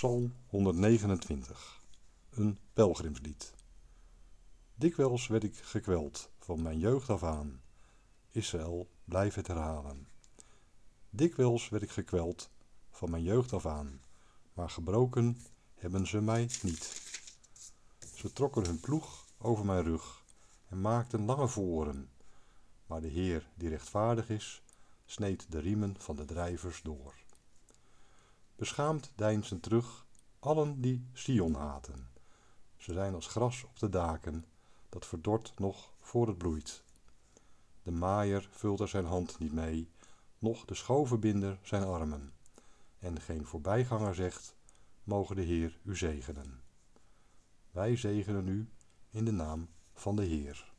Psalm 129, een pelgrimslied. Dikwijls werd ik gekweld, van mijn jeugd af aan. Israël, blijf het herhalen. Dikwijls werd ik gekweld, van mijn jeugd af aan, maar gebroken hebben ze mij niet. Ze trokken hun ploeg over mijn rug en maakten lange voren, maar de Heer, die rechtvaardig is, sneed de riemen van de drijvers door. Beschaamd deinzen terug allen die Sion haten. Ze zijn als gras op de daken, dat verdort nog voor het bloeit. De maaier vult er zijn hand niet mee, noch de schovenbinder zijn armen. En geen voorbijganger zegt, moge de Heer u zegenen. Wij zegenen u in de naam van de Heer.